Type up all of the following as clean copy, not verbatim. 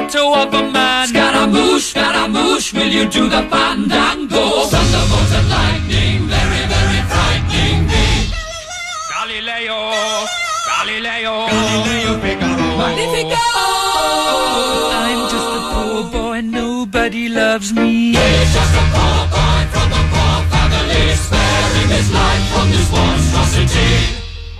motto of a man. Scaramouche, will you do the fandango? Thunderbolt and lightning, very, very frightening me. Galileo, Figaro. Magnifico! I'm just a poor boy, nobody loves me. He's just a poor boy from a poor family, sparing his life from this monstrosity.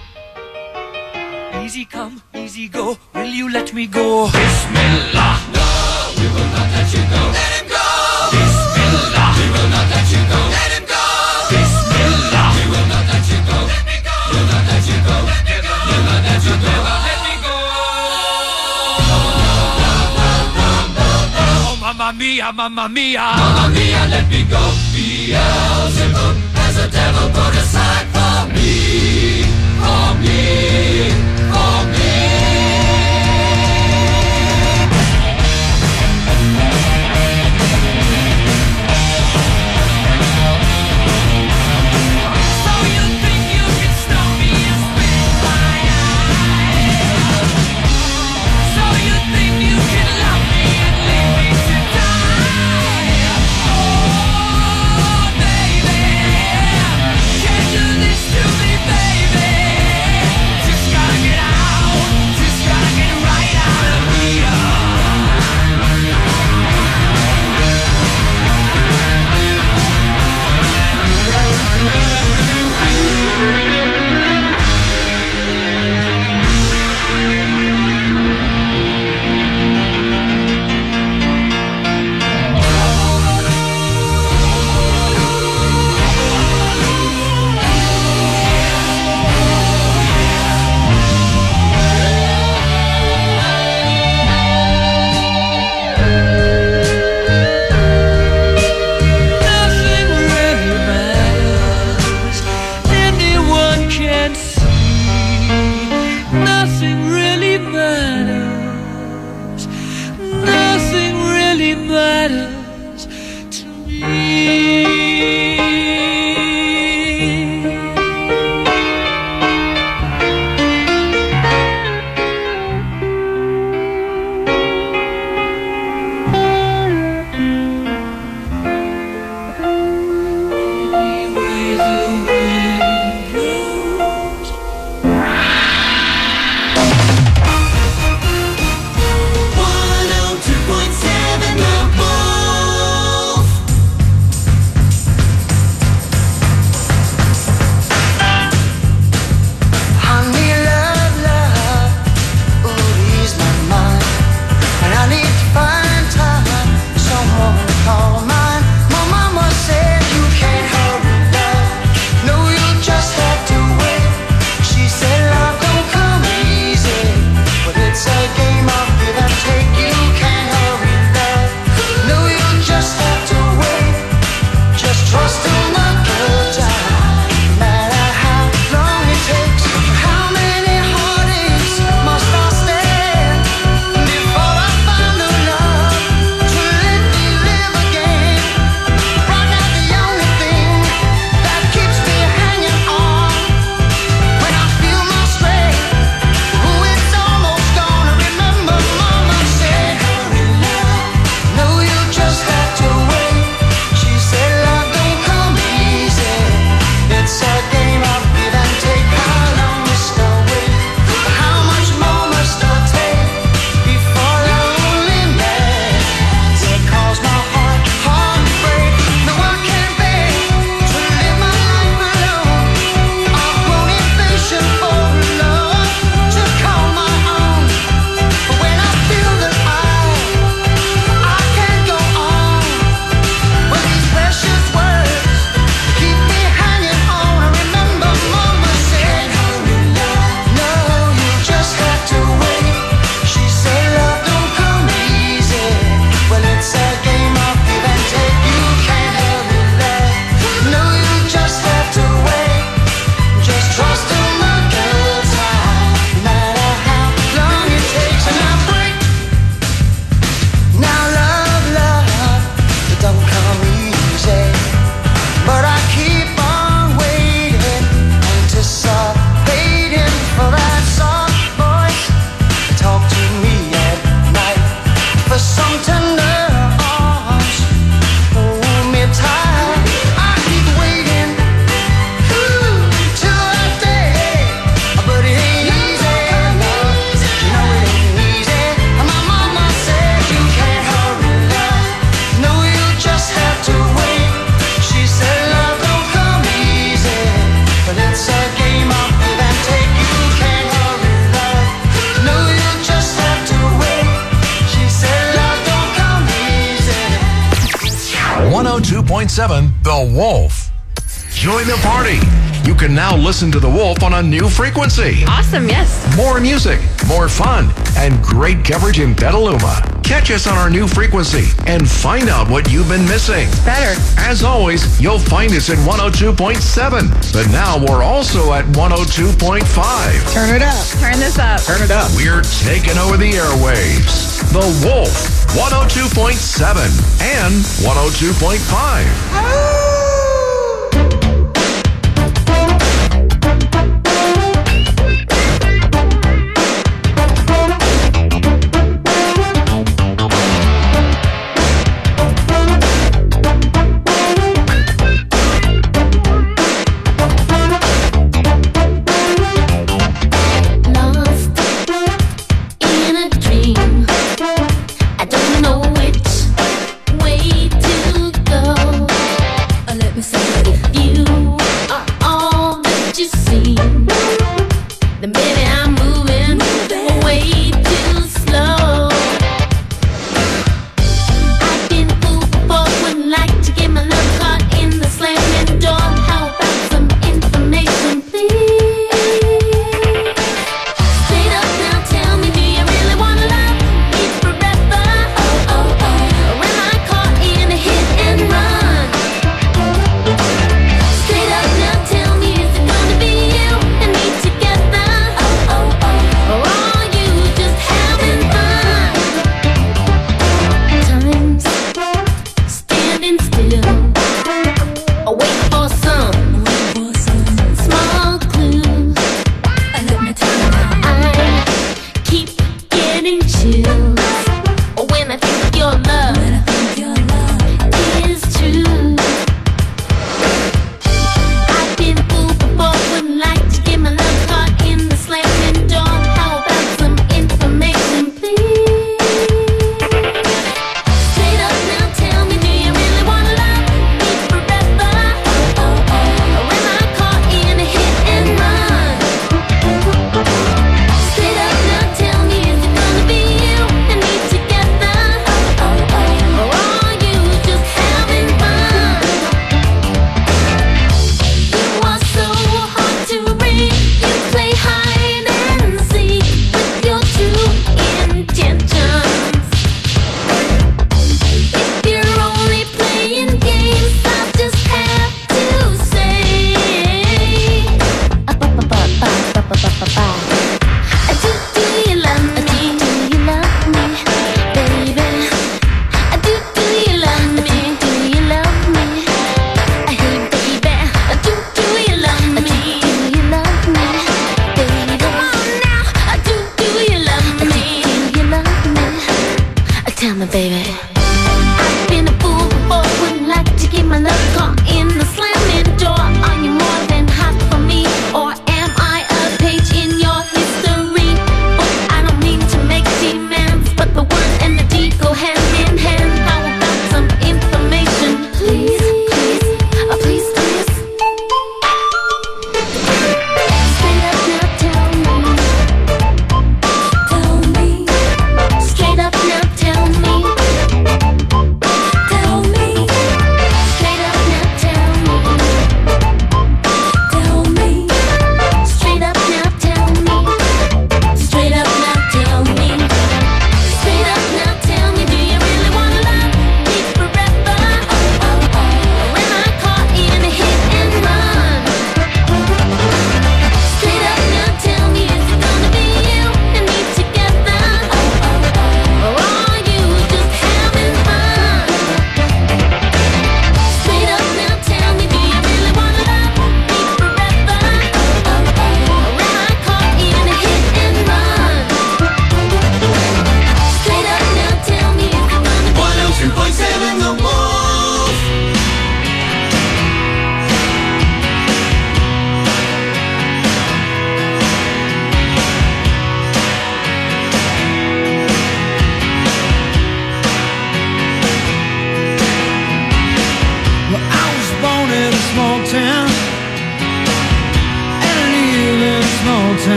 Easy come, easy go, will you let me go? Bismillah, no, we will not let you go. Let him go. Bismillah, we will not let you go. Let him go. Bismillah, we will not let you go. Let me go. We'll not let you go. Let me go. We'll not let you go. Let me go. Oh, mamma mia, mamma mia. Mamma mia, let me go. Beelzebub has a devil put aside for me, for me, for me. So you think you can stop me and spit my eye? So you think you can love me and leave me to die? Oh, baby, can't do this to me, baby. 102.7 The Wolf. Join the party. You can now listen to The Wolf on a new frequency. Awesome, yes. More music, more fun, and great coverage in Petaluma. Catch us on our new frequency and find out what you've been missing. Better. As always, you'll find us at 102.7, but now we're also at 102.5. Turn it up. Turn this up. Turn it up. We're taking over the airwaves. The Wolf, 102.7 and 102.5.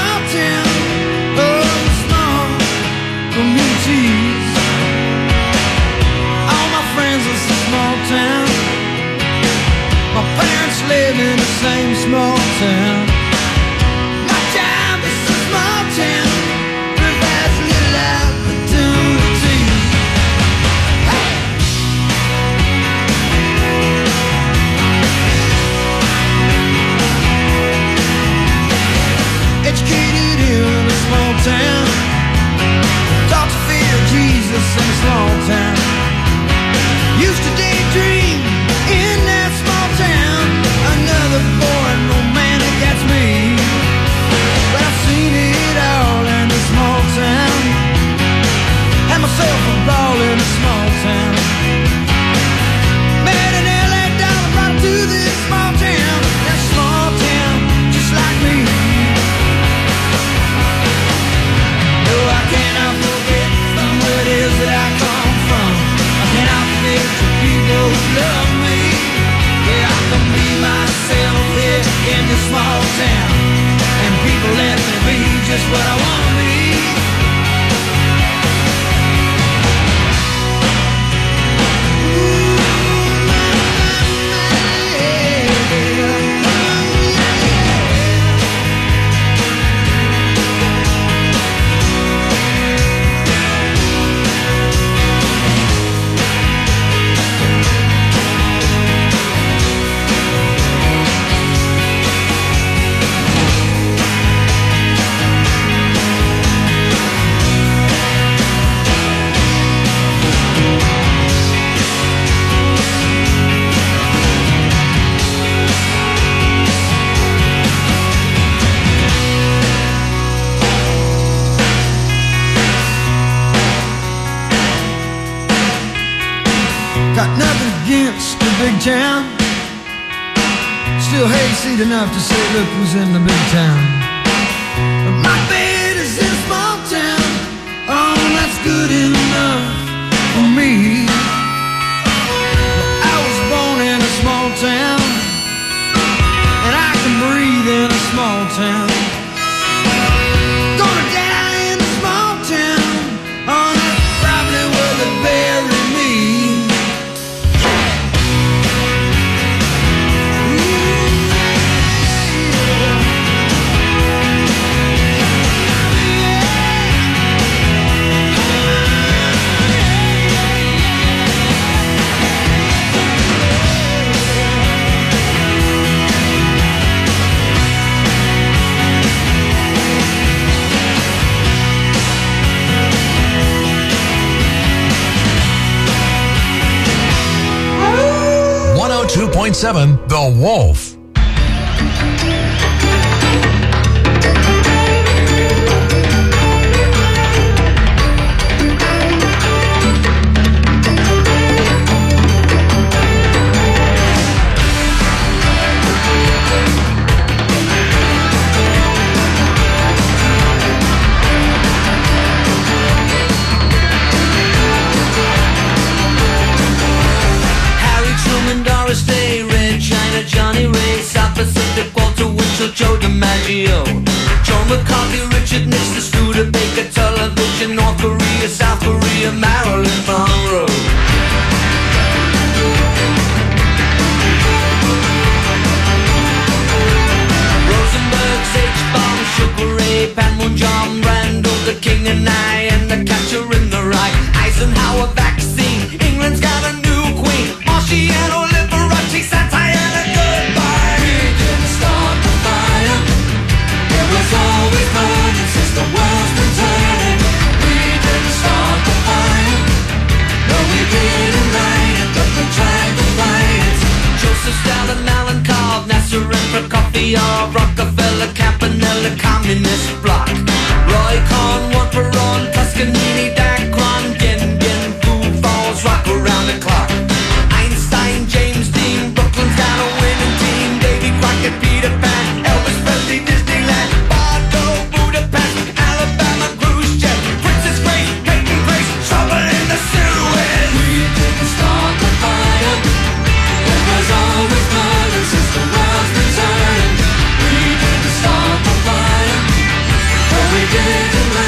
communities. same small town. My time is a small town with as little opportunity. Hey! Educated in a small town, taught to fear Jesus in a small town. Used to daydream in that small town. Another boy, no man against me. But I've seen it all in a small town. Had myself a ball in a small town. Met an LA dollar, brought it to this small town. That small town, just like me. No, I cannot forget where it is that I come from. I cannot forget the people who love me. Yeah, I can be myself here in this small town, and people let me be just what I want to be. Got nothing against the big town. Still hayseed enough to say, look who's in the big town. But my bed is in a small town. Oh, that's good enough for me. I was born in a small town, and I can breathe in a small town. Gonna die in a small town. Oh, that's probably where they bury me. .7 The Wolf. Johnny Ray, South Pacific, Walter Winchell, Joe DiMaggio, Joe McCarthy, Richard Nixon, Studebaker, Television, North Korea, South Korea, Marilyn Monroe. Rosenberg, H-Bomb, Sugar Ray, Panmunjom, Randall, the King and I, and the Catcher in the Rye. Eisenhower vaccine, England's got a new queen, Marciano, Liberace, Santayana. Always burning since the world's been turning. We didn't start the fire. No, we didn't light it, but we tried to fight it. Joseph Stalin, Alan Cobb, Nasser and Prokofiev, Rockefeller, Campanella, Communist Bloc, Roy Cohn, Juan Perón, Toscanini, Dacron, Gin, Food Falls, rock around the clock. Einstein, James Dean, Brooklyn's got a winning team. Davy Crockett, Peter Pan, Elvis Presley, Disneyland. We didn't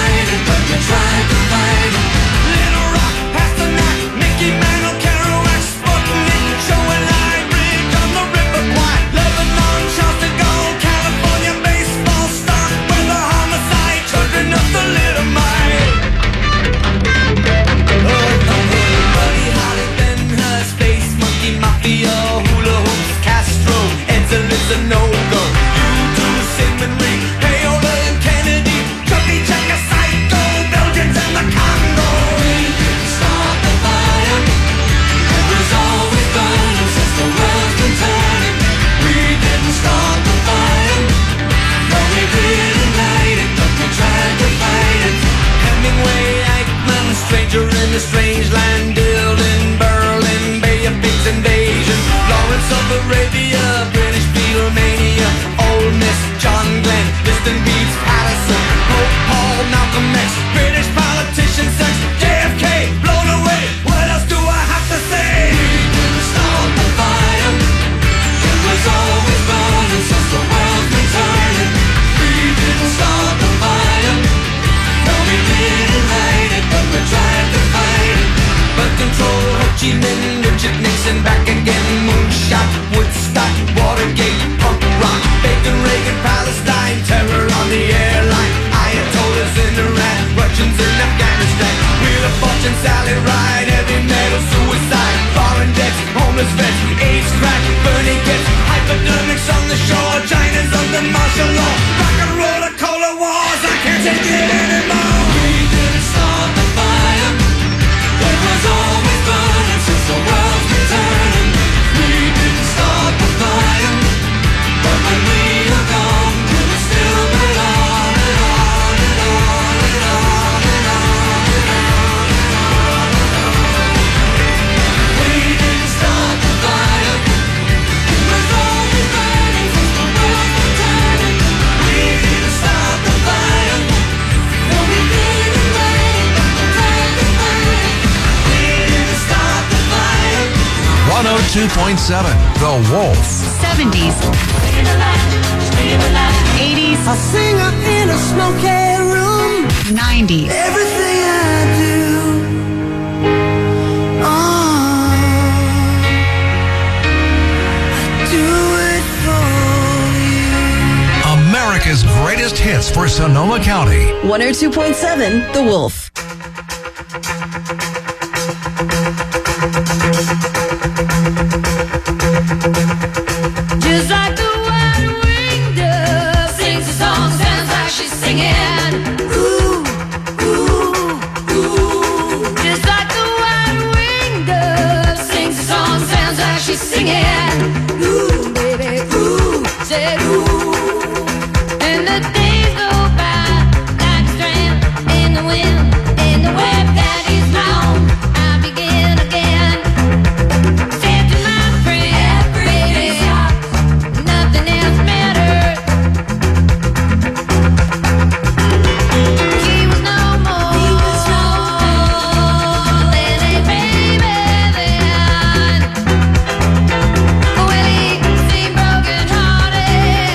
Nixon back again, moonshot, Woodstock, Watergate, punk rock, Bacon, Reagan, Palestine, terror on the airline, Ayatollahs in Iran, Russians in Afghanistan, Wheel of Fortune, Sally Ride, heavy metal, suicide, foreign debts, homeless vets, AIDS, crack, burning kids, hypodermics on the shore, China's under martial law, rock and roll, cola wars, I can't take it anymore. We didn't start the fire. It was always burning since the world's been turning. We didn't start the fire, but when we are gone, it will still burn on and on and on and on and on and on and on. We didn't start the fire. It was always burning since the world's been turning. We didn't start the fire. No, we didn't wait until the fire. We didn't start the fire. 102.7 The Wolf. 70s, 80s, A singer in a smoky room. 90s. Everything I do, I do it for you. America's greatest hits for Sonoma County. 102.7 The Wolf. Just like the white-winged dove sings a song, sounds like she's singing. Ooh, ooh, ooh. Just like the white-winged dove sings a song, sounds like she's singing. Ooh, baby, ooh, said ooh. And the days go by like a strand in the wind, in the web that is blown. I begin again. Said to my friend, baby, nothing else matters. He was no more than a baby then. Well, he seemed broken-hearted.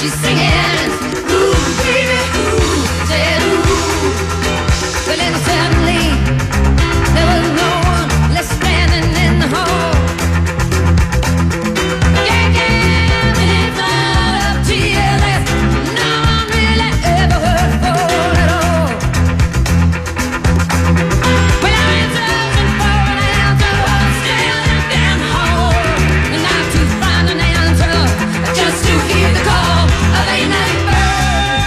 she's singing. Ooh, baby, ooh, said ooh. But then suddenly there was no one left standing in the hall. Yeah, it's all up to you. There's no one really ever heard for at all. Well, I'm in searching for an answer, still down the hall, and not to find an answer, just to hear the call of a night bird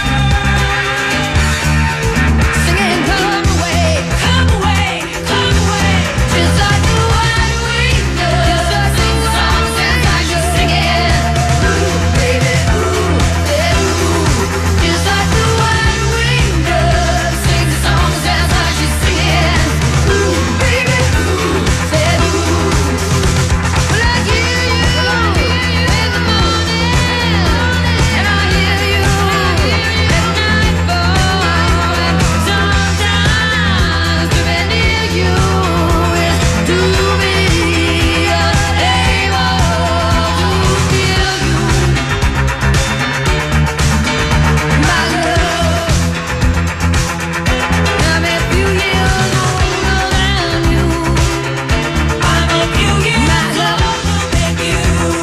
singing, come away, come away, come away, just like the white winged dove. Sing the song sounds like she's singing. Ooh, baby, ooh, yeah, ooh, just like the white winged dove. Sing the song sounds like she's singing. Ooh, baby, ooh, yeah, ooh. Well, I hear you in the morning, and I hear you at nightfall, and sometimes to be near you is to be able to feel you, my love. I'm a few years older than you. I'm a few years older than you.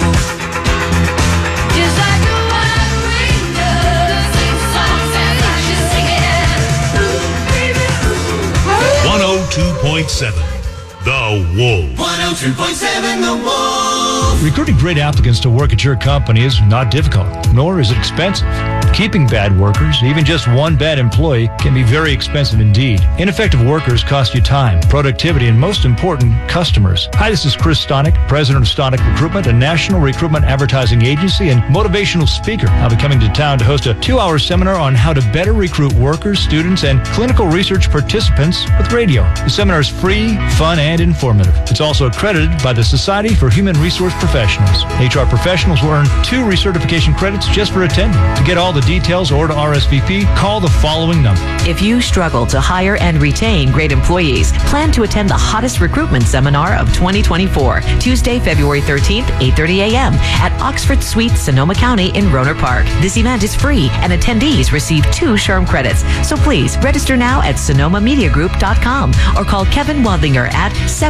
Just like the white winged dove, sing the song, sounds like she's singing. Ooh, baby, ooh. 102.7 The Wolf. 102.7 The Wolf. Recruiting great applicants to work at your company is not difficult, nor is it expensive. Keeping bad workers, even just one bad employee, can be very expensive indeed. Ineffective workers cost you time, productivity, and most important, customers. Hi, this is Chris Stonick, president of Stonick Recruitment, a national recruitment advertising agency and motivational speaker. I'll be coming to town to host a 2-hour seminar on how to better recruit workers, students, and clinical research participants with radio. The seminar is free, fun, and informative. It's also accredited by the Society for Human Resource Professionals. HR professionals will earn 2 recertification credits just for attending. To get all the details or to RSVP, call the following number. If you struggle to hire and retain great employees, plan to attend the hottest recruitment seminar of 2024, Tuesday, February 13th, 8:30 a.m. at Oxford Suites, Sonoma County in Rohnert Park. This event is free and attendees receive 2 SHRM credits. So please register now at sonomamediagroup.com or call Kevin Wadlinger at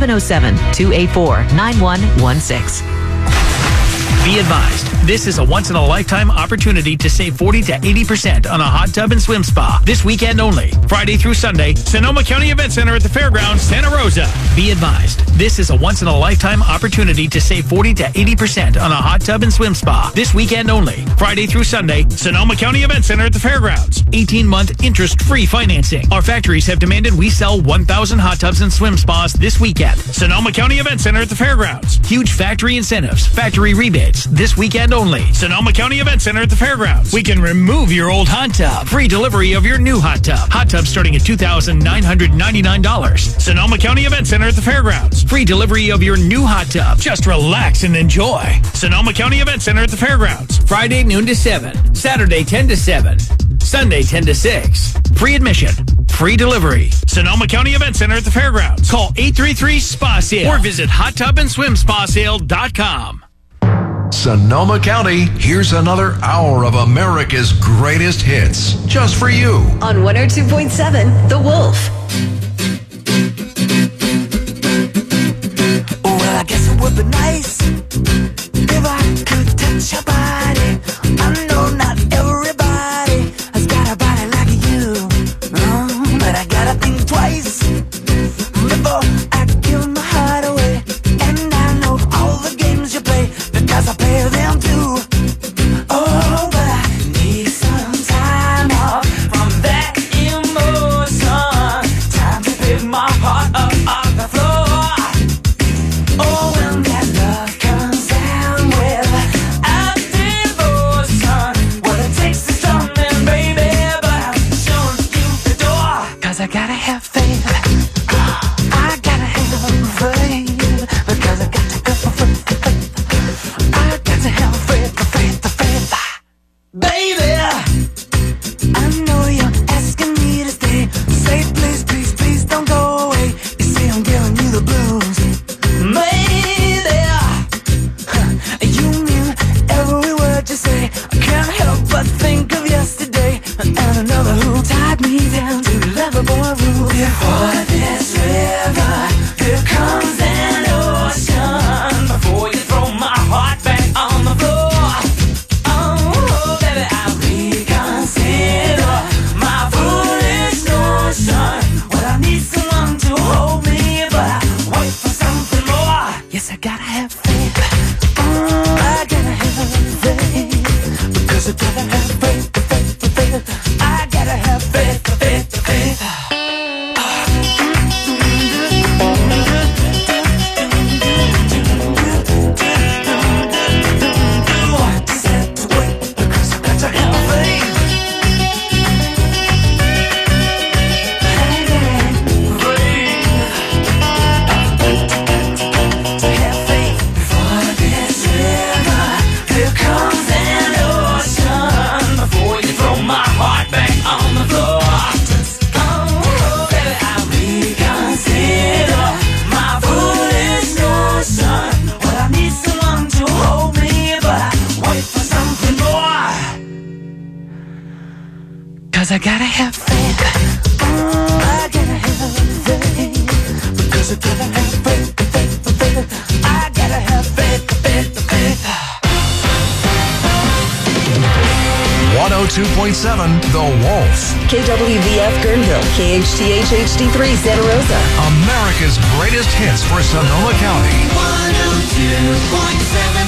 707-284-9116. Be advised, this is a once-in-a-lifetime opportunity to save 40 to 80% on a hot tub and swim spa. This weekend only, Friday through Sunday, Sonoma County Event Center at the Fairgrounds, Santa Rosa. Be advised, this is a once-in-a-lifetime opportunity to save 40 to 80% on a hot tub and swim spa. This weekend only, Friday through Sunday, Sonoma County Event Center at the Fairgrounds. 18-month interest-free financing. Our factories have demanded we sell 1,000 hot tubs and swim spas this weekend. Sonoma County Event Center at the Fairgrounds. Huge factory incentives, factory rebates. This weekend only. Sonoma County Event Center at the Fairgrounds. We can remove your old hot tub. Free delivery of your new hot tub. Hot tub starting at $2,999. Sonoma County Event Center at the Fairgrounds. Free delivery of your new hot tub. Just relax and enjoy. Sonoma County Event Center at the Fairgrounds. Friday noon to 7. Saturday 10 to 7. Sunday 10 to 6. Free admission. Free delivery. Sonoma County Event Center at the Fairgrounds. Call 833-SPA-SALE or visit hottubandSwimSpaSale.com. Sonoma County, here's another hour of America's greatest hits, just for you. On 102.7 The Wolf. Well, I guess it would be nice if I could touch your body. I know not everybody has got a body like you, but I gotta think twice before I give my heart away. And I know all the games you play because I play them too. Oh, but I need some time off from that emotion. Time guide me down to Loverboy Road. Before this river, there comes an ocean. Before you throw my heart back on the floor, oh, baby, I reconsider my foolish notion. Well, I need someone to hold me, but I wait for something more. Yes, I gotta have faith. I gotta have faith. Because I gotta have faith, faith. I gotta have faith, faith, faith. I gotta have faith. I gotta have faith. Because I gotta have faith, faith, faith. I gotta have faith, faith, faith. 102.7 The Wolf. KWVF Guerneville, KHTH HD3 Santa Rosa. America's greatest hits for Sonoma County. 102.7